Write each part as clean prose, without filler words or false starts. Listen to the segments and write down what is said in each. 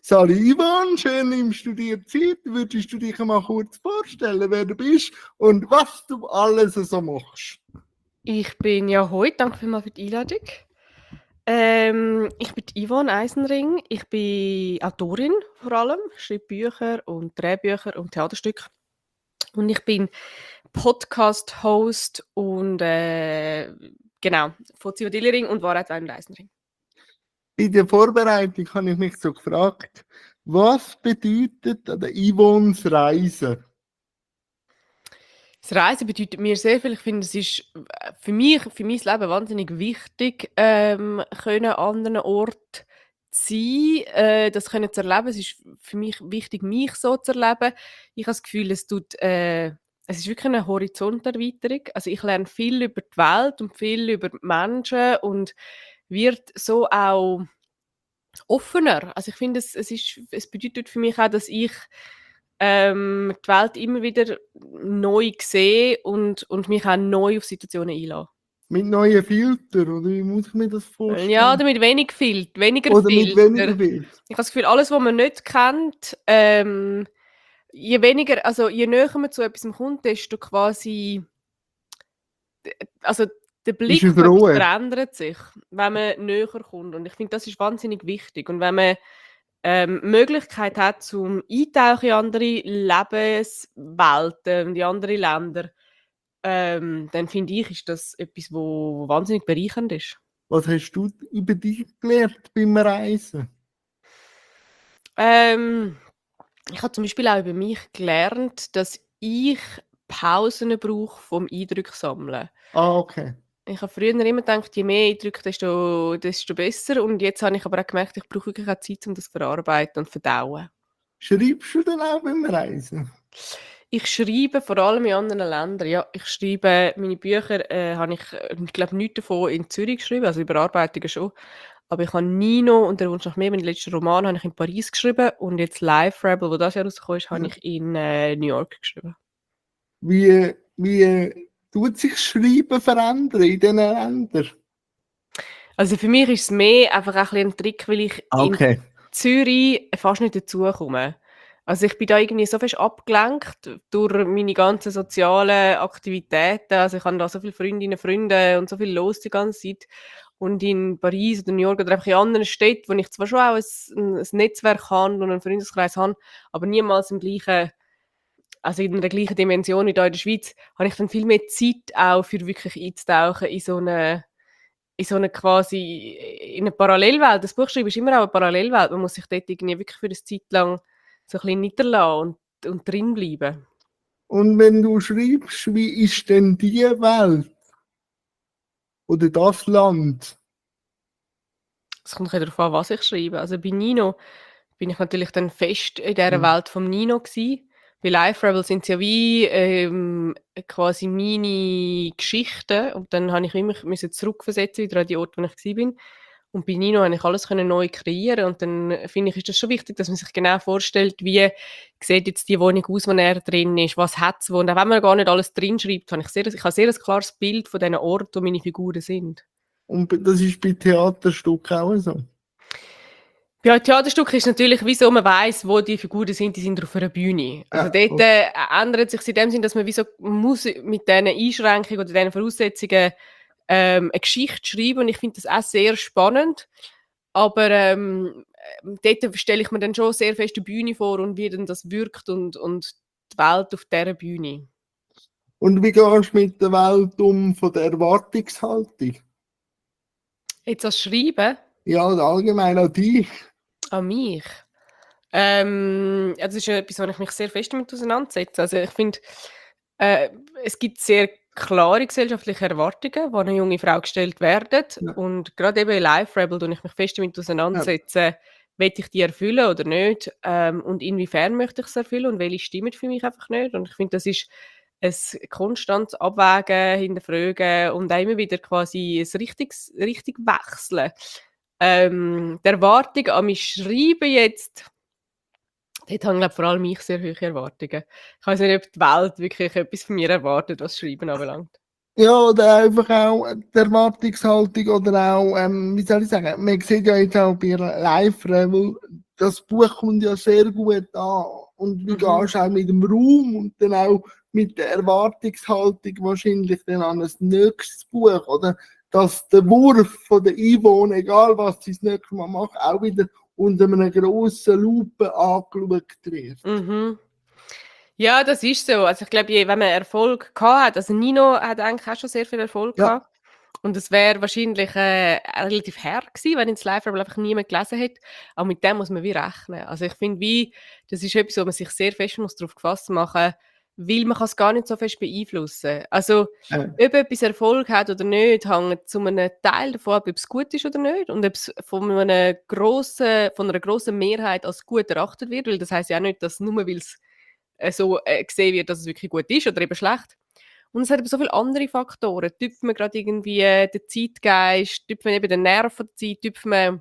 Sali Ivan, schön nimmst du dir Zeit. Würdest du dich mal kurz vorstellen, wer du bist und was du alles so machst? Ich bin ja heute, danke vielmals für die Einladung. Ich bin die Yvonne Eisenring. Ich bin Autorin vor allem, schreibe Bücher und Drehbücher und Theaterstücke. Und ich bin Podcast-Host und genau, von Zivodillering und Wahrheit Wein und Eisenring. In der Vorbereitung habe ich mich so gefragt, was bedeutet an der Yvonnes Reise? Das Reisen bedeutet mir sehr viel. Ich finde, es ist für mich, für mein Leben wahnsinnig wichtig, können an anderen Orten sein, das können zu erleben. Es ist für mich wichtig, mich so zu erleben. Ich habe das Gefühl, es ist wirklich eine Horizonterweiterung. Also ich lerne viel über die Welt und viel über die Menschen und wird so auch offener. Also ich finde, es bedeutet für mich auch, dass ich die Welt immer wieder neu sehe und mich auch neu auf Situationen einlasse. Mit neuen Filtern, oder wie muss ich mir das vorstellen? Ja, oder mit weniger Filter. Oder mit weniger Filter. Ich habe das Gefühl, alles, was man nicht kennt, je näher man zu etwas kommt, desto quasi, also der Blick es auf etwas roher? verändert sich, wenn man näher kommt. Und ich finde, das ist wahnsinnig wichtig. Und wenn man Möglichkeit hat, zum Eintauchen in andere Lebenswelten und in andere Länder, dann finde ich, ist das etwas, wo wahnsinnig bereichernd ist. Was hast du über dich gelernt beim Reisen? Ich habe zum Beispiel auch über mich gelernt, dass ich Pausen brauche vom Eindruck sammeln. Ah, okay. Ich habe früher immer gedacht, je mehr Eindrücke, desto besser. Und jetzt habe ich aber auch gemerkt, ich brauche wirklich auch Zeit, um das zu verarbeiten und zu verdauen. Schreibst du dann auch beim Reisen? Ich schreibe vor allem in anderen Ländern. Ja, ich schreibe meine Bücher, habe ich glaube, nichts davon in Zürich geschrieben, also Überarbeitungen schon. Aber ich habe Nino und der Wunsch nach mehr, meinen letzten Roman, habe ich in Paris geschrieben und jetzt Life Rebel, wo das ja rausgekommen ist, habe ich in New York geschrieben. Wie tut sich Schreiben verändern in diesen Ländern? Also für mich ist es mehr einfach ein bisschen ein Trick, weil ich Okay. in Zürich fast nicht dazukomme. Also ich bin da irgendwie so fest abgelenkt durch meine ganzen sozialen Aktivitäten. Also ich habe da so viele Freundinnen, Freunde und so viel los die ganze Zeit. Und in Paris oder New York oder einfach in anderen Städten, wo ich zwar schon auch ein Netzwerk habe und einen Freundeskreis habe, aber niemals im gleichen, also in der gleichen Dimension wie hier in der Schweiz, habe ich dann viel mehr Zeit auch für wirklich einzutauchen in so eine quasi, in eine Parallelwelt. Das Buchschreiben ist immer auch eine Parallelwelt. Man muss sich dort irgendwie wirklich für eine Zeit lang so ein bisschen niederlassen und drin bleiben. Und wenn du schreibst, wie ist denn die Welt oder das Land? Es kommt ein bisschen darauf an, was ich schreibe. Also bei Nino bin ich natürlich dann fest in dieser Welt vom Nino gewesen. Bei Life Rebel sind es ja wie quasi meine Geschichten und dann habe ich immer zurückversetzen wieder an die Orte, wo ich war. Und bei Nino konnte ich alles neu kreieren und dann finde ich, ist das schon wichtig, dass man sich genau vorstellt, wie sieht jetzt die Wohnung aus, wo er drin ist, was hat es wo. Und auch wenn man gar nicht alles drin schreibt, habe ich ein sehr klares Bild von diesen Orten, wo meine Figuren sind. Und das ist bei Theaterstücken auch so? Ja, Theaterstück ist natürlich, wieso man weiss, wo die Figuren sind, die sind auf einer Bühne. Also dort ändert sich in dem Sinn, dass man wieso muss mit diesen Einschränkungen oder diesen Voraussetzungen eine Geschichte schreiben und ich finde das auch sehr spannend. Aber dort stelle ich mir dann schon sehr fest die Bühne vor und wie dann das wirkt und die Welt auf dieser Bühne. Und wie gehst du mit der Welt um von der Erwartungshaltung? Jetzt als Schreiben? Ja, allgemein an dich. An mich? Ja, das ist ja etwas, wo ich mich sehr fest damit auseinandersetze. Also ich finde, es gibt sehr klare gesellschaftliche Erwartungen, die an eine junge Frau gestellt werden. Ja. Und gerade eben in Life Rebel tue ich mich fest damit auseinandersetzen, will ich die erfüllen oder nicht? Und inwiefern möchte ich es erfüllen und welche stimmen für mich einfach nicht? Und ich finde, das ist ein konstantes Abwägen, Hinterfragen und auch immer wieder quasi ein richtig Wechseln. Die Erwartung an mich Schreiben jetzt, dort habe ich vor allem ich sehr hohe Erwartungen. Ich weiß nicht, ob die Welt wirklich etwas von mir erwartet, was Schreiben anbelangt. Ja, oder einfach auch die Erwartungshaltung oder auch, wie soll ich sagen, man sieht ja jetzt auch bei Live Rebel, das Buch kommt ja sehr gut an. Und wie Mhm. gehst du auch mit dem Raum und dann auch mit der Erwartungshaltung wahrscheinlich dann an ein nächstes Buch, oder? Dass der Wurf von der Einwohner, egal was sie das nächste Mal machen, auch wieder unter einer grossen Lupe angeschaut wird. Mhm. Ja, das ist so. Also ich glaube, wenn man Erfolg gehabt hat, also Nino hat eigentlich auch schon sehr viel Erfolg Ja. gehabt. Und es wäre wahrscheinlich relativ hart gewesen, wenn ins Live-Rebel einfach niemand gelesen hätte. Aber mit dem muss man wie rechnen. Also ich finde, das ist etwas, wo man sich sehr fest muss darauf gefasst machen, weil man kann es gar nicht so fest beeinflussen. Also ob etwas Erfolg hat oder nicht, hängt zu einem Teil davon ab, ob es gut ist oder nicht und ob es von einer grossen Mehrheit als gut erachtet wird, weil das heisst ja auch nicht, dass nur weil es so gesehen wird, dass es wirklich gut ist oder eben schlecht. Und es hat aber so viele andere Faktoren. Tüpft man gerade irgendwie den Zeitgeist, tüpft man eben den Nerv der Zeit, tüpft man,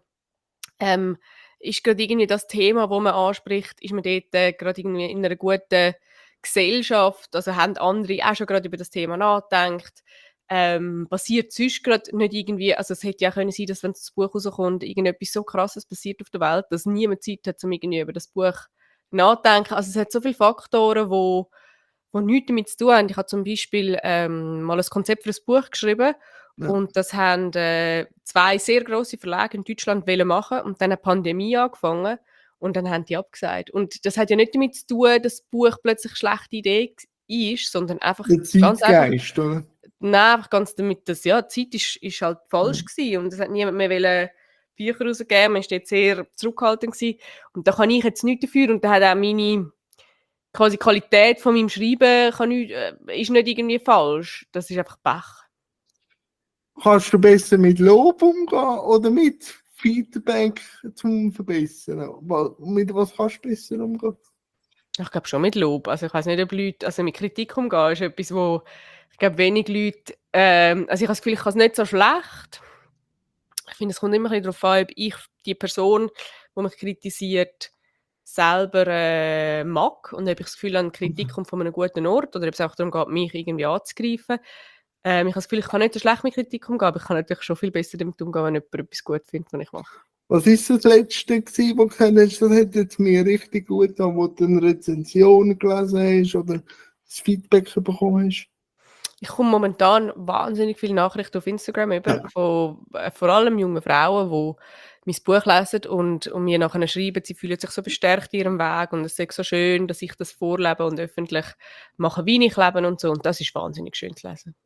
ist gerade irgendwie das Thema, das man anspricht, ist man dort gerade irgendwie in einer guten Gesellschaft, also haben andere auch schon gerade über das Thema nachgedacht. Passiert sonst gerade nicht irgendwie, also es hätte ja auch können sein, dass wenn das Buch rauskommt, irgendetwas so Krasses passiert auf der Welt, dass niemand Zeit hat, um irgendwie über das Buch nachdenken. Also es hat so viele Faktoren, die nichts damit zu tun haben. Ich habe zum Beispiel mal ein Konzept für ein Buch geschrieben Ja. und das haben 2 sehr grosse Verlage in Deutschland wollen machen und dann eine Pandemie angefangen und dann haben die abgesagt. Und das hat ja nicht damit zu tun, dass das Buch plötzlich eine schlechte Idee ist, sondern einfach Der ganz einfach, Zeitgeist, oder? nein, einfach ganz damit, dass ja, die Zeit ist halt falsch gewesen und es hat niemand mehr wollen Bücher rausgeben, man war dort sehr zurückhaltend gewesen. Und da kann ich jetzt nichts dafür und da hat auch meine quasi Qualität von meinem Schreiben ist nicht irgendwie falsch. Das ist einfach Pech. Kannst du besser mit Lob umgehen oder mit Feedback zum Verbessern? Mit was kannst du besser umgehen? Ich glaube schon mit Lob. Also ich weiß nicht, ob Leute, also mit Kritik umgehen ist etwas, wo ich glaube wenig Leute, also ich habe das Gefühl, ich kann es nicht so schlecht. Ich finde, es kommt immer ein bisschen darauf an, ob ich die Person, die mich kritisiert, selber mag und ob ich das Gefühl habe, Kritik kommt von einem guten Ort oder ob es auch darum geht, mich irgendwie anzugreifen. Ich habe das Gefühl, ich kann nicht so schlecht mit Kritik umgehen, aber ich kann natürlich schon viel besser damit umgehen, wenn jemand etwas gut findet, was ich mache. Was ist das Letzte gewesen, was du kennst? Das hat jetzt mir richtig gut an, wo du eine Rezension gelesen hast oder das Feedback bekommen hast. Ich komme momentan wahnsinnig viele Nachrichten auf Instagram über, von vor allem jungen Frauen, die mein Buch lesen und mir nachher schreiben, sie fühlen sich so bestärkt in ihrem Weg und es ist so schön, dass ich das vorlebe und öffentlich mache, wie ich lebe und so. Und das ist wahnsinnig schön zu lesen.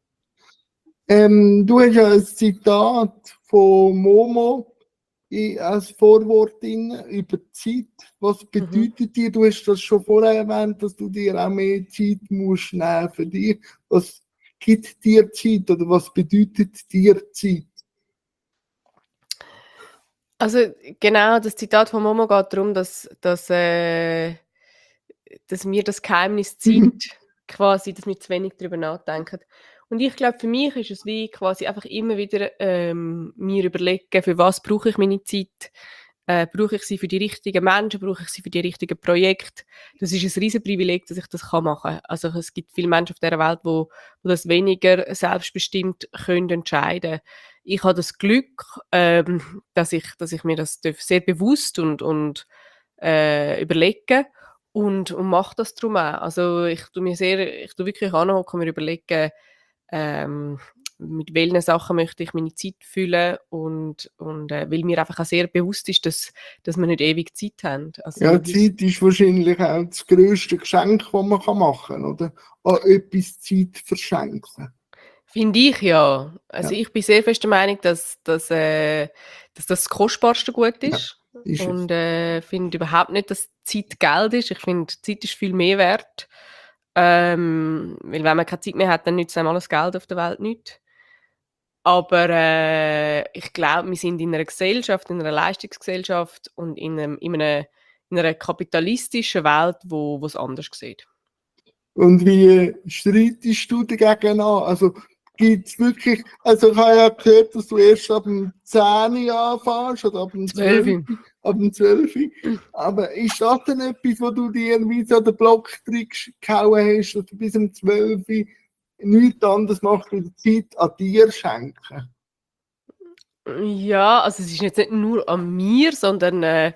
Du hast ja ein Zitat von Momo als Vorwort drin, über die Zeit. Was bedeutet dir, du hast das schon vorher erwähnt, dass du dir auch mehr Zeit musst nehmen für dich. Was gibt dir Zeit oder was bedeutet dir Zeit? Also genau, das Zitat von Momo geht darum, dass mir das Geheimnis Zeit quasi, dass wir zu wenig darüber nachdenken. Und ich glaube, für mich ist es wie quasi einfach immer wieder mir überlegen, für was brauche ich meine Zeit? Brauche ich sie für die richtigen Menschen? Brauche ich sie für die richtigen Projekte? Das ist ein riesen Privileg, dass ich das machen kann. Also es gibt viele Menschen auf dieser Welt, wo das weniger selbstbestimmt können entscheiden. Ich habe das Glück, dass ich mir das sehr bewusst und überlegen und mache das darum auch. Also ich tue wirklich anhocken und mir überlegen, mit welchen Sachen möchte ich meine Zeit füllen und weil mir einfach auch sehr bewusst ist, dass wir nicht ewig Zeit haben. Also Ja, Zeit ist wahrscheinlich auch das grösste Geschenk, das man machen kann, oder? An etwas Zeit verschenken. finde ich ja. Also Ja. ich bin sehr fest der Meinung, dass das kostbarste Gut ist. Ist es. Und finde überhaupt nicht, dass Zeit Geld ist. Ich finde, Zeit ist viel mehr wert. Weil wenn man keine Zeit mehr hat, dann nützt einem alles Geld auf der Welt nichts. Aber ich glaube, wir sind in einer Gesellschaft, in einer Leistungsgesellschaft und in einer kapitalistischen Welt, wo es anders sieht. Und wie streitest du dagegen an? Also gibt es wirklich, also ich habe ja gehört, dass du erst ab dem 10 anfängst oder ab dem 12. Ab dem 12. Aber ist das denn etwas, wo du dir wie so den Block gehauen hast, dass du bis zum 12. nichts anderes machst, als die Zeit an dir schenken? Ja, also es ist jetzt nicht nur an mir, sondern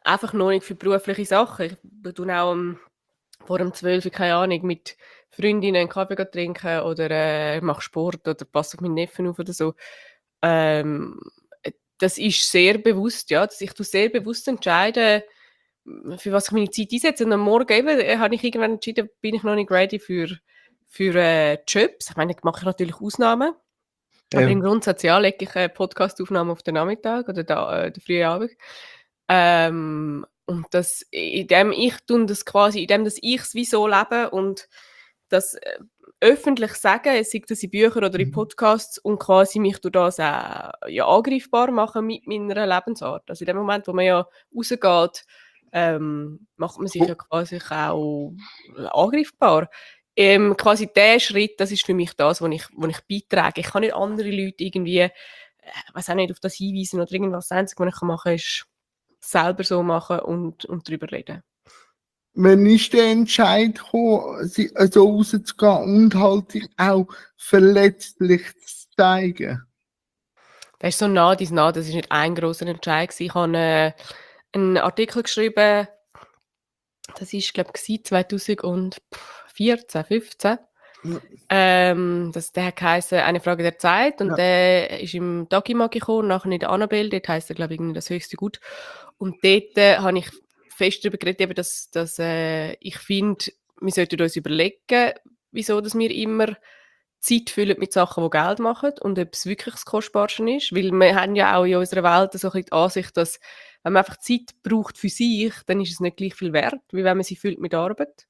einfach noch nicht für berufliche Sachen. Ich tue auch vor dem 12 Uhr, keine Ahnung, mit Freundinnen einen Kaffee trinken oder mache Sport oder passe auf meinen Neffen auf oder so. Ähm, Das ist sehr bewusst, ja, dass ich sehr bewusst entscheide, für was ich meine Zeit einsetze. Und am Morgen eben, habe ich irgendwann entschieden, bin ich noch nicht ready für Jobs. Ich meine, da mache ich natürlich Ausnahmen. Aber im Grundsatz, ja, lege ich eine Podcastaufnahme auf den Nachmittag oder den frühen Abend. Und das, indem dass ich es wie so lebe und das öffentlich sagen, sei das in Büchern oder in Podcasts und quasi mich durch das auch ja, angreifbar machen mit meiner Lebensart. Also in dem Moment, wo man ja rausgeht, macht man sich ja quasi auch angreifbar. Quasi der Schritt, das ist für mich das, wo ich beitrage. Ich kann nicht andere Leute irgendwie, weiß auch nicht, auf das hinweisen oder irgendwas. Das Einzige, was ich machen kann, ist selber so machen und darüber reden. Wenn ist der Entscheid gekommen, so rauszugehen und halt sich auch verletzlich zu zeigen? Das ist so nah, das war nicht ein grosser Entscheid. Ich habe einen Artikel geschrieben, das war, glaube ich, 2014, 15. Der heisst «Eine Frage der Zeit» und der ist im Dagi-Magi gekommen, nachher in der Annabelle, dort heisst er, glaube ich, «Das höchste Gut». Und dort habe ich fest darüber geredet, eben, dass ich finde, wir sollten uns überlegen, wieso dass wir immer Zeit füllen mit Sachen, die Geld machen und ob es wirklich das Kostbarste ist. Weil wir haben ja auch in unserer Welt so ein bisschen die Ansicht, dass wenn man einfach Zeit braucht für sich, dann ist es nicht gleich viel wert, wie wenn man sie füllt mit Arbeit.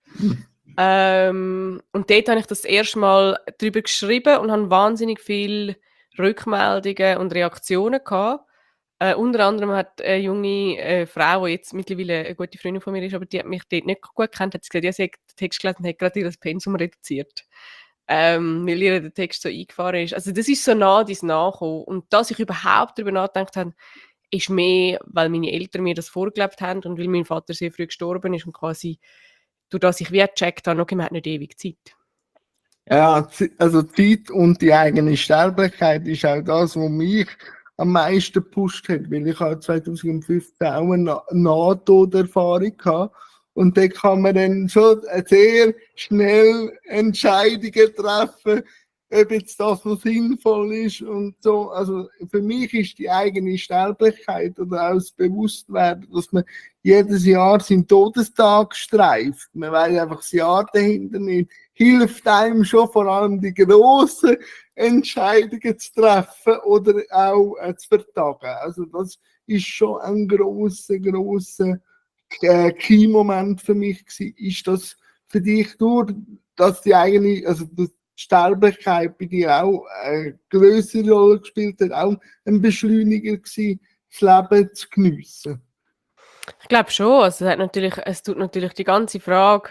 Und dort habe ich das erste Mal darüber geschrieben und habe wahnsinnig viele Rückmeldungen und Reaktionen gehabt. Unter anderem hat eine junge Frau, die jetzt mittlerweile eine gute Freundin von mir ist, aber die hat mich dort nicht gut gekannt, hat gesagt, ja, sie hat den Text gelesen und hat gerade ihr Pensum reduziert. Weil ihr der Text so eingefahren ist. Also das ist so nah dies nachgekommen. Und dass ich überhaupt darüber nachgedacht habe, ist mehr, weil meine Eltern mir das vorgelebt haben und weil mein Vater sehr früh gestorben ist und quasi durch das ich wie gecheckt habe, okay, man hat nicht ewig Zeit. Ja, also Zeit und die eigene Sterblichkeit ist auch das, was mich am meisten gepusht hat, weil ich habe 2015 auch eine Nahtoderfahrung hatte. Und da kann man dann schon sehr schnell Entscheidungen treffen, ob jetzt das noch sinnvoll ist und so. Also für mich ist die eigene Sterblichkeit oder auch das Bewusstwerden, dass man jedes Jahr seinen Todestag streift. Man weiß einfach das Jahr dahinter nicht. Hilft einem schon vor allem die grossen Entscheidungen zu treffen oder auch zu vertagen. Also das ist schon ein grosser Key-Moment für mich gewesen. Ist das für dich durch, dass die eigene, also die Sterblichkeit bei dir auch eine größere Rolle gespielt hat, auch ein Beschleuniger gewesen, das Leben zu geniessen? Ich glaube schon. Also es tut natürlich die ganze Frage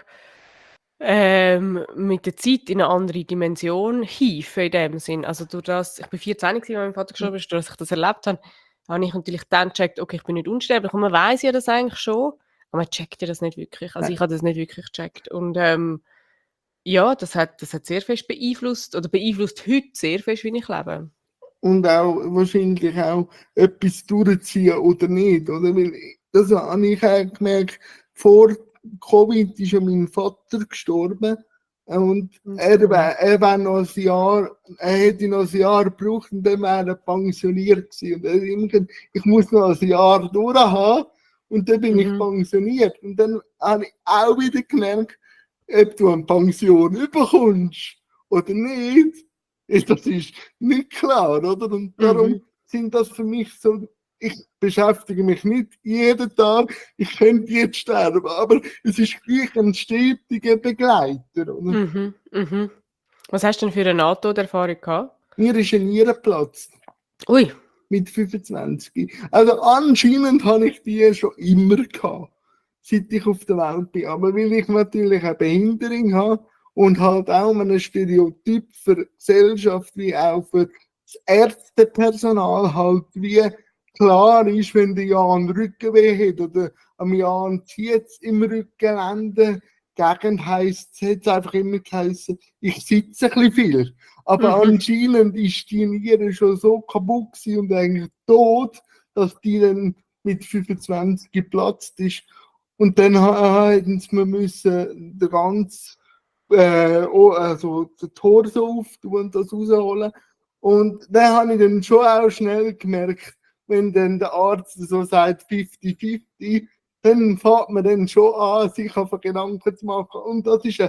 mit der Zeit in eine andere Dimension hieven in dem Sinn. Also durch das, ich bin 14 gewesen, als mein Vater gestorben ist, durch das ich das erlebt habe ich natürlich dann gecheckt, okay, ich bin nicht unsterblich. Und man weiß ja das eigentlich schon, aber man checkt ja das nicht wirklich. Also ich habe das nicht wirklich gecheckt. Und ja, das hat sehr fest beeinflusst oder beeinflusst heute sehr fest, wie ich lebe. Und auch wahrscheinlich auch etwas durchziehen oder nicht, oder? Weil das habe ich auch gemerkt, vor Covid ist ja mein Vater gestorben und er hätte noch ein Jahr gebraucht und dann wäre er pensioniert gewesen. Und er hat immer gesagt, ich muss noch ein Jahr durchhaben und dann bin ich pensioniert. Und dann habe ich auch wieder gemerkt, ob du eine Pension bekommst oder nicht. Das ist nicht klar, oder? Und darum sind das für mich so, ich beschäftige mich nicht jeden Tag, ich könnte jetzt sterben, aber es ist gleich ein stetiger Begleiter. Oder? Was hast du denn für eine Nahtoderfahrung gehabt? Mir ist ein Niere geplatzt. Ui. Mit 25. Also anscheinend habe ich die schon immer gehabt, seit ich auf der Welt bin. Aber weil ich natürlich eine Behinderung habe, und halt auch ein Stereotyp für die Gesellschaft wie auch für das Ärztepersonal halt wie klar ist, wenn der Jan Rückenweh hat oder am Jan zieht es im Rückenlende, Gegend heisst es, hat es einfach immer geheißen, ich sitze ein bisschen viel. Aber anscheinend ist die Niere schon so kaputt gewesen und eigentlich tot, dass die dann mit 25 geplatzt ist. Und dann hätten sie mir müssen den ganzen also den Torso auftun und das rausholen. Und dann habe ich dann schon auch schnell gemerkt, wenn dann der Arzt so sagt 50-50, dann fängt man dann schon an, sich auf Gedanken zu machen. Und das ist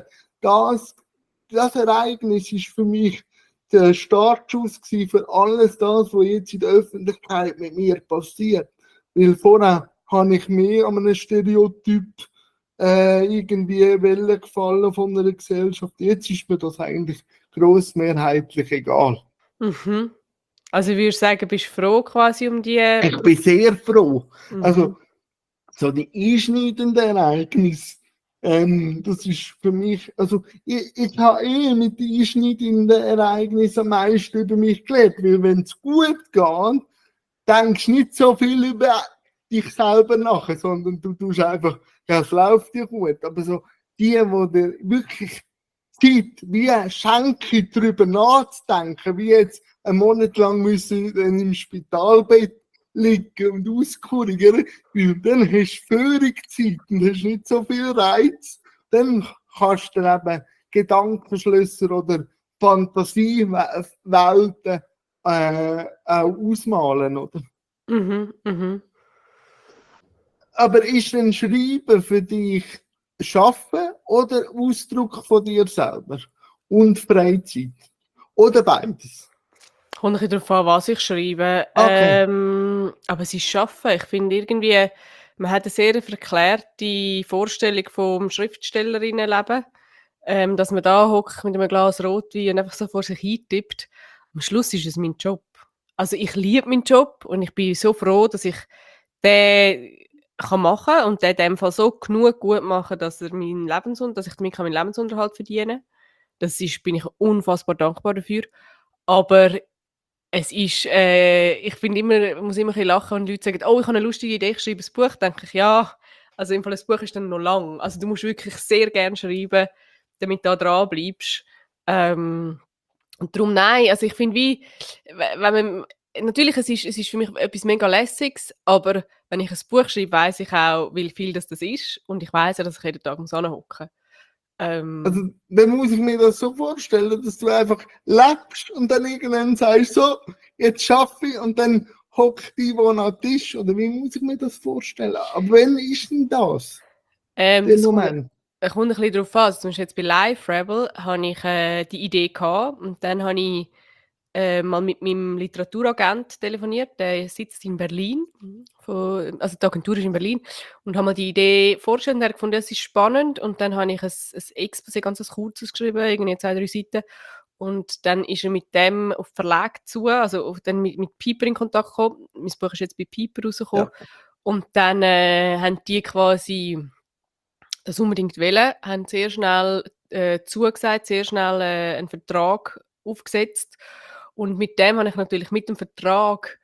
das Ereignis ist für mich der Startschuss für alles das, was jetzt in der Öffentlichkeit mit mir passiert. Weil vorher habe ich mehr an einem Stereotyp irgendwie Welle gefallen von einer Gesellschaft. Jetzt ist mir das eigentlich grossmehrheitlich egal. Mhm. Also ich würde sagen, bist du froh quasi um die... Ich bin sehr froh. Mhm. Also so die einschneidenden Ereignisse, das ist für mich, also ich habe mit den einschneidenden Ereignissen am meisten über mich gelernt, weil wenn es gut geht, denkst du nicht so viel über dich selber nach, sondern du tust einfach, ja, es läuft dir gut. Aber so die dir wirklich Zeit wie schenken, darüber nachzudenken, wie jetzt einen Monat lang müssen im Spitalbett liegen und auskurieren, weil dann hast du Führungszeit und hast nicht so viel Reiz. Dann kannst du dann eben Gedankenschlösser oder Fantasiewelten auch ausmalen, oder? Mhm, mhm. Aber ist denn Schreiben für dich Schaffen oder Ausdruck von dir selber? Und Freizeit? Oder beides? Kommt ein bisschen darauf an, was ich schreibe. Okay. Aber es ist Schaffen. Ich finde irgendwie, man hat eine sehr verklärte Vorstellung vom Schriftstellerinnenleben, dass man da hockt mit einem Glas Rotwein und einfach so vor sich hintippt. Am Schluss ist es mein Job. Also ich liebe meinen Job und ich bin so froh, dass ich den kann machen und den in dem Fall so genug gut machen, dass ich meinen Lebensunterhalt verdienen kann. Bin ich unfassbar dankbar dafür. Aber es ist, ich finde immer, ich muss immer ein bisschen lachen, wenn Leute sagen, oh, ich habe eine lustige Idee, ich schreibe ein Buch. Denke ich, ja, also im Fall ein Buch ist dann noch lang. Also du musst wirklich sehr gerne schreiben, damit du da dran bleibst. Und darum nein, also ich finde wie, wenn man, natürlich, es ist für mich etwas mega Lässiges, aber wenn ich ein Buch schreibe, weiss ich auch, wie viel das ist und ich weiss ja, dass ich jeden Tag hinhocken muss. Also, dann muss ich mir das so vorstellen, dass du einfach lebst und dann irgendwann sagst, so, jetzt schaffe ich und dann hockt die wo an den Tisch. Oder wie muss ich mir das vorstellen? Aber wann ist denn das? Der das Moment. kommt ein bisschen darauf an. Also, zum Beispiel jetzt bei Live Rebel hatte ich die Idee gehabt und dann habe ich mal mit meinem Literaturagent telefoniert, der sitzt in Berlin, also die Agentur ist in Berlin, und habe mir die Idee vorgestellt und er hat gefunden, das ist spannend und dann habe ich ein Exposé, ganz ein kurzes geschrieben, irgendwie 2-3 Seiten und dann ist er mit dem auf Verlag zu, also dann mit Piper in Kontakt gekommen, mein Buch ist jetzt bei Piper rausgekommen und dann haben die quasi das unbedingt wollen, haben sehr schnell zugesagt, sehr schnell einen Vertrag aufgesetzt. Und mit dem habe ich natürlich, mit dem Vertrag,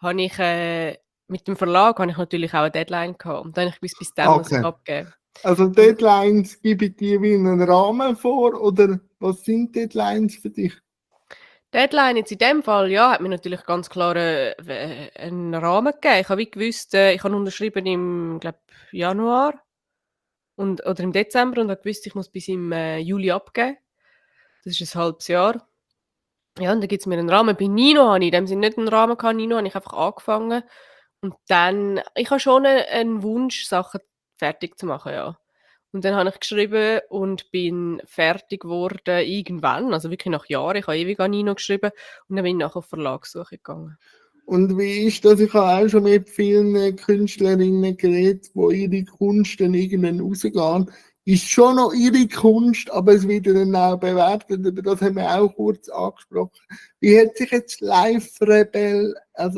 mit dem Verlag habe ich natürlich auch eine Deadline gehabt. Und dann habe ich bis dann muss ich abgeben. Also Deadlines gebe ich dir wie einen Rahmen vor oder was sind Deadlines für dich? Deadline jetzt in dem Fall, ja, hat mir natürlich ganz klar einen Rahmen gegeben. Ich habe wie gewusst, ich habe unterschrieben im, glaube Januar oder im Dezember und habe gewusst, ich muss bis im Juli abgeben. Das ist ein halbes Jahr. Ja, und dann gibt es mir einen Rahmen. Bei Nino habe ich in dem Sinne nicht einen Rahmen gehabt. Nino habe ich einfach angefangen. Und dann, ich habe schon einen Wunsch, Sachen fertig zu machen, ja. Und dann habe ich geschrieben und bin fertig geworden irgendwann, also wirklich nach Jahren. Ich habe ewig an Nino geschrieben und dann bin ich nachher auf Verlagssuche gegangen. Und wie ist das? Ich habe auch schon mit vielen Künstlerinnen geredet, wo ihre Kunst dann irgendwann rausgehen. Ist schon noch ihre Kunst, aber es wird dann auch bewertet. Über das haben wir auch kurz angesprochen. Wie hat sich jetzt Live Rebel,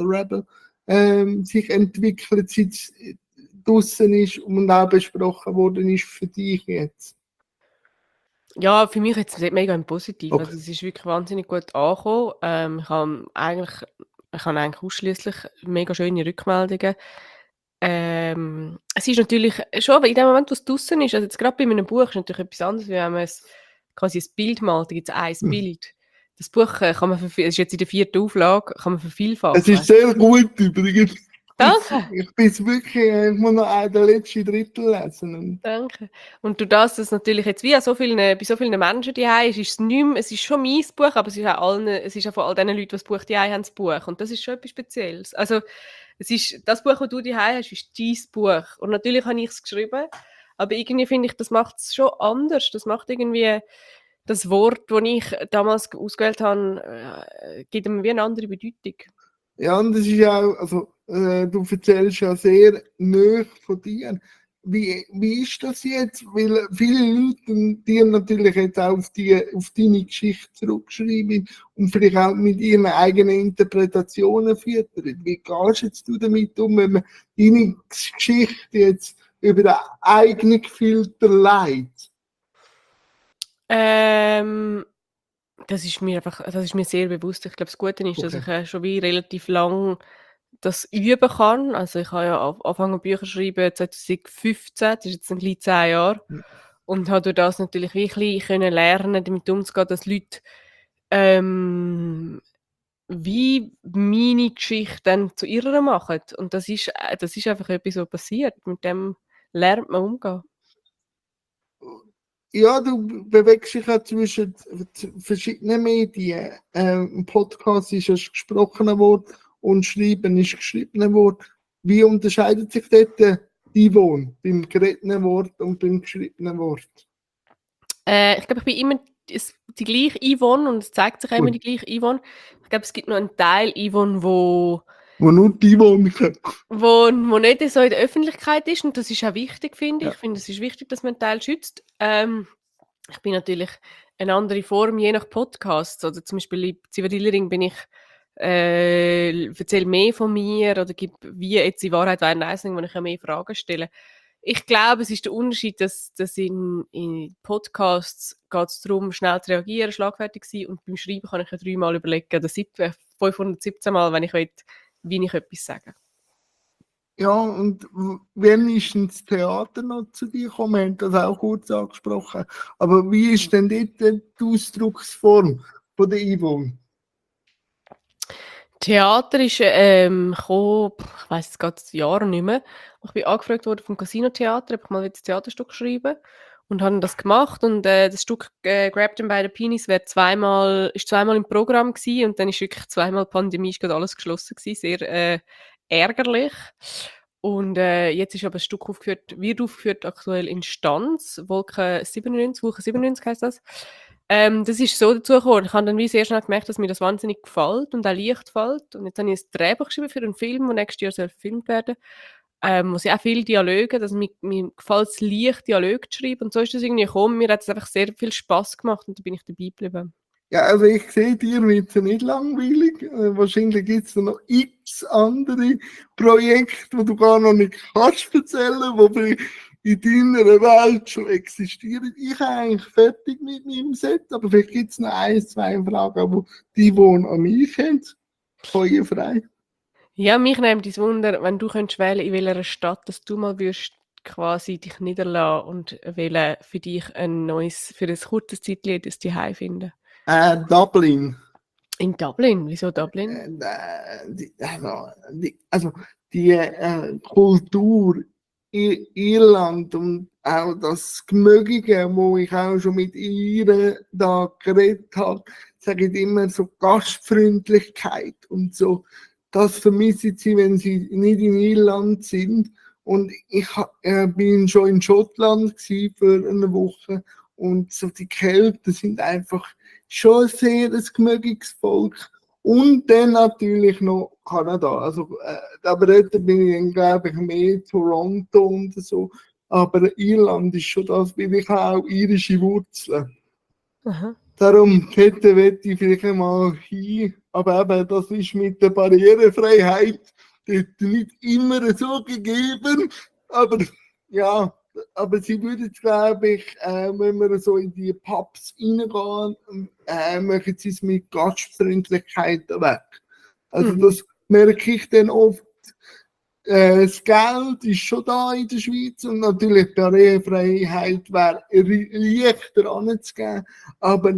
sich entwickelt, seit es draussen ist und auch besprochen worden ist für dich jetzt? Ja, für mich jetzt mega positiv. Okay. Also es ist wirklich wahnsinnig gut angekommen. Ich habe eigentlich ausschliesslich mega schöne Rückmeldungen. Es ist natürlich schon, in dem Moment, wo es draussen ist, also jetzt gerade bei einem Buch ist natürlich etwas anderes, wie wenn man quasi ein Bild malt, da gibt es ein Bild. Das Buch kann man es ist jetzt in der 4. Auflage, kann man vervielfachen. Es ist sehr gut übrigens. Danke. Ich bin wirklich, ich muss noch den letzten Drittel lesen. Und Danke. Und durch das natürlich jetzt wie an bei so vielen Menschen die ist es nicht mehr, es ist schon mein Buch, aber es ist auch von all den Leuten, die das Buch die haben, das Buch. Und das ist schon etwas Spezielles. Also, es ist, das Buch, das du die hast, ist dein Buch. Und natürlich habe ich es geschrieben, aber irgendwie finde ich, das macht es schon anders. Das macht irgendwie das Wort, das ich damals ausgewählt habe, gibt ihm wie eine andere Bedeutung. ja, und das ist ja auch, also, du erzählst ja sehr nah von dir. Wie ist das jetzt? Weil viele Leute dir natürlich jetzt auch auf deine Geschichte zurückschreiben und vielleicht auch mit ihren eigenen Interpretationen füttern. Wie gehst jetzt du damit um, wenn man deine Geschichte jetzt über den eigenen Filter leitet? Das ist mir sehr bewusst. Ich glaube, das Gute ist, dass Okay. ich schon wie relativ lang das üben kann. Also ich habe ja angefangen Bücher zu schreiben 2015, das ist jetzt ein bisschen 10 Jahre. Und habe durch das natürlich wirklich können lernen, damit umzugehen, dass Leute wie meine Geschichte dann zu ihrer machen. Und das ist einfach etwas, was passiert. Mit dem lernt man umgehen. Ja, du bewegst dich ja zwischen verschiedenen Medien. Ein Podcast ist ein gesprochenes Wort und Schreiben ist geschriebenes Wort. Wie unterscheidet sich dort die Yvonne beim geredenen Wort und beim geschriebenen Wort? Ich glaube, ich bin immer die gleiche Yvonne und es zeigt sich auch immer die gleiche Yvonne. Ich glaube, es gibt noch einen Teil Yvonne, wo nur die Yvonne kennt. wo nicht so in der Öffentlichkeit ist und das ist auch wichtig, finde ich. Ja. Ich finde, es ist wichtig, dass man einen Teil schützt. Ich bin natürlich eine andere Form, je nach Podcast. Oder zum Beispiel in Zivilring bin ich erzähle mehr von mir oder gebe wie jetzt in Wahrheit ein Neisling, wo ich ja mehr Fragen stelle. Ich glaube, es ist der Unterschied, dass in Podcasts geht es darum, schnell zu reagieren, schlagfertig zu sein und beim Schreiben kann ich ja 3-mal überlegen oder 517 Mal, wenn ich will, wie ich etwas sage. Ja, und wann ist denn das Theater noch zu dir gekommen? Wir haben das auch kurz angesprochen. Aber wie ist denn dort die Ausdrucksform von der Yvonne? Theater ist gekommen, ich weiss jetzt gerade das Jahr nicht mehr. Ich bin angefragt worden vom Casino-Theater, ob ich mal wieder ein Theaterstück schreiben und habe das gemacht und das Stück «Grabbed him by the Penis» ist zweimal im Programm gewesen und dann ist wirklich zweimal Pandemie, ist gerade alles geschlossen gewesen, sehr ärgerlich. Und jetzt ist aber das Stück wird aufgeführt aktuell in Stanz, Woche 97 heisst das. Das ist so dazu gekommen. Ich habe dann wie sehr schnell gemerkt, dass mir das wahnsinnig gefällt und auch leicht gefällt. Und jetzt habe ich ein Drehbuch geschrieben für einen Film, der nächstes Jahr soll gefilmt werden soll. Wo sie auch viele Dialoge, also mir gefällt es leicht, Dialoge zu schreiben. Und so ist das irgendwie gekommen. Mir hat es einfach sehr viel Spass gemacht und da bin ich dabei geblieben. Ja, also ich sehe, dir wird es nicht langweilig. Wahrscheinlich gibt es noch x andere Projekte, die du gar noch nicht kannst erzählen, die in deiner Welt schon existieren. Ich bin eigentlich fertig mit meinem Set, aber vielleicht gibt es noch 1-2 Fragen, die Yvonne an mich haben. Feuerfrei. Ja, mich nimmt es Wunder, wenn du könntest wählen, in welcher Stadt, dass du mal würdest quasi dich niederlassen und wählen für dich für ein kurzes Zeitchen das Zuhause finden. Dublin. In Dublin? Wieso Dublin? Die Kultur Irland und auch das Gemögige, wo ich auch schon mit ihr da geredet habe, sage ich immer so Gastfreundlichkeit und so. Das vermissen sie, wenn sie nicht in Irland sind. Und ich bin schon in Schottland für eine Woche und so die Kelten sind einfach schon sehr ein gemögiges Volk. Und dann natürlich noch Kanada. Also, aber dort bin ich dann, glaube ich, mehr Toronto und so. Aber Irland ist schon das, weil ich auch irische Wurzeln. Aha. Darum hätte ich vielleicht mal hin. Aber eben, das ist mit der Barrierefreiheit dort nicht immer so gegeben. Aber ja, aber sie würden, glaube ich, wenn wir so in die Pubs reingehen, machen sie es mit Gastfreundlichkeit weg. Also das merke ich dann oft. Das Geld ist schon da in der Schweiz und natürlich die Barrierefreiheit wäre leichter anzugeben, aber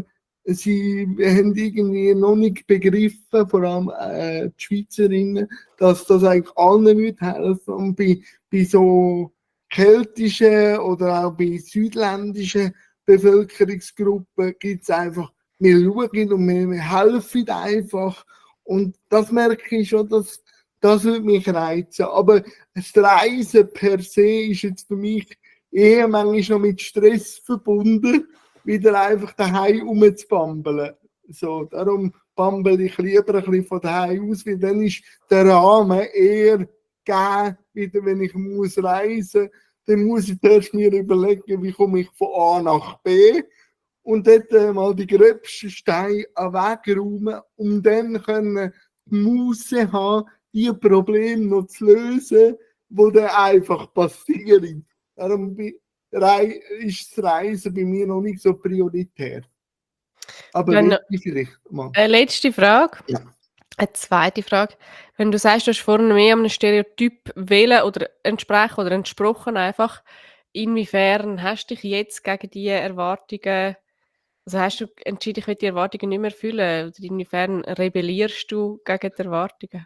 sie haben irgendwie noch nicht begriffen, vor allem die Schweizerinnen, dass das eigentlich allen nicht helfen. Und bei so keltischen oder auch bei südländischen Bevölkerungsgruppen gibt es einfach, wir schauen und wir helfen einfach. Und das merke ich schon, dass das würde mich reizen. Aber das Reisen per se ist jetzt für mich eher manchmal noch mit Stress verbunden, wieder einfach daheim rumzubambeln. So, darum bambel ich lieber ein bisschen von daheim aus, weil dann ist der Rahmen eher gegeben, wieder wenn ich muss reisen, dann muss ich erst mir überlegen, wie komme ich von A nach B und dort mal die gröbsten Steine wegräumen, um dann können die Muße haben, die Probleme noch zu lösen, die dann einfach passieren. Darum ist das Reisen bei mir noch nicht so prioritär. Aber Dann vielleicht mal. eine letzte Frage. Ja. Eine zweite Frage. Wenn du sagst, du hast vorhin mehr einem Stereotyp wählen oder entsprechen oder entsprochen einfach, inwiefern hast du dich jetzt gegen die Erwartungen, also hast du entschieden, ich will die Erwartungen nicht mehr erfüllen? Oder inwiefern rebellierst du gegen die Erwartungen?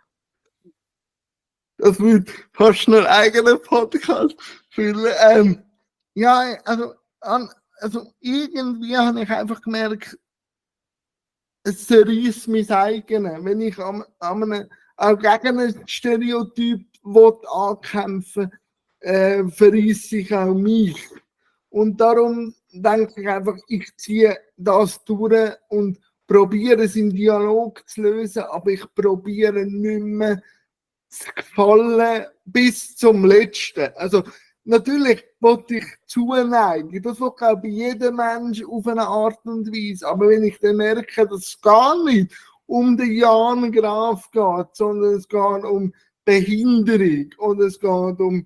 Das wird fast einen eigenen Podcast füllen. Ja, also irgendwie habe ich einfach gemerkt, es zerreißt mein eigenes. Wenn ich auch gegen ein Stereotyp ankämpfen verreisse ich auch mich. Und darum denke ich einfach, ich ziehe das durch und probiere es im Dialog zu lösen, aber ich probiere nicht mehr zu gefallen bis zum Letzten. Also natürlich wollte ich zuneigen, das will glaube ich jeder Mensch auf eine Art und Weise, aber wenn ich dann merke, dass es gar nicht um den Jan Graf geht, sondern es geht um Behinderung und es geht um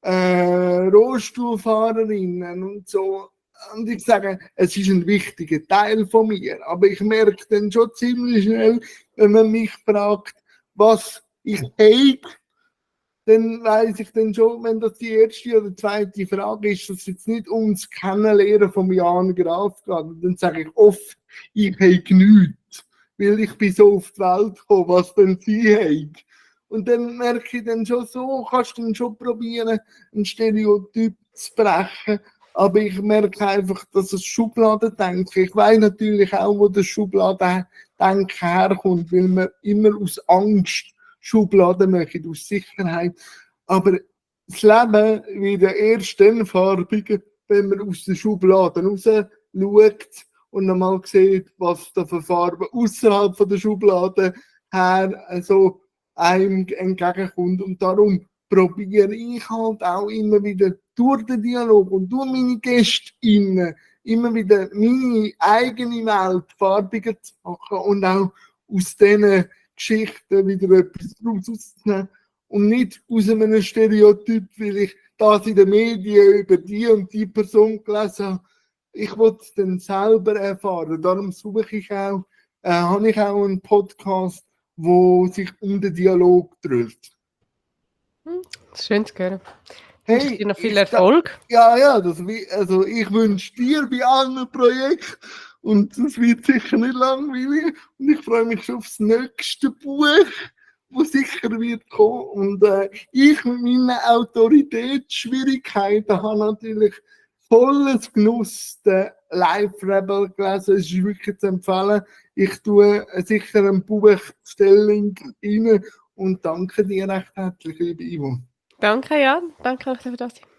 Rollstuhlfahrerinnen und so. Und ich sage, es ist ein wichtiger Teil von mir, aber ich merke dann schon ziemlich schnell, wenn man mich fragt, was ich habe, dann weiss ich dann schon, wenn das die erste oder zweite Frage ist, dass es jetzt nicht ums Kennenlernen von Jan Graf geht. Und dann sage ich oft, ich habe nichts, weil ich bin so auf die Welt gekommen, was denn sie haben. Und dann merke ich dann schon so, kannst du dann schon probieren, ein Stereotyp zu brechen. Aber ich merke einfach, dass es Schubladendenken. Ich weiß natürlich auch, wo das Schubladendenken herkommt, weil man immer aus Angst Schubladen machen, aus Sicherheit. Aber das Leben wird erst dann farbiger, wenn man aus den Schubladen raus schaut und einmal sieht, was da für Farben außerhalb der Schubladen her also einem entgegenkommt. Und darum probiere ich halt auch immer wieder durch den Dialog und durch meine Gäste immer wieder meine eigene Welt farbiger zu machen und auch aus diesen Geschichten wieder etwas rauszunehmen und nicht aus einem Stereotyp, weil ich das in den Medien über die und die Person gelesen habe. Ich will es dann selber erfahren. Darum habe ich auch einen Podcast, wo sich um den Dialog dreht. Schön zu hören. Hey, wünsche dir noch viel Erfolg. Ja, also ich wünsche dir bei allen Projekten und es wird sicher nicht langweilig und ich freue mich schon aufs nächste Buch, das sicher wird kommen. Und ich mit meinen Autoritätsschwierigkeiten habe natürlich volles Genuss den Live Rebel gelesen. Es ist wirklich zu empfehlen. Ich tue sicher ein Buchstellung rein und danke dir recht herzlich, liebe Ivo. Danke, Jan. Danke für das.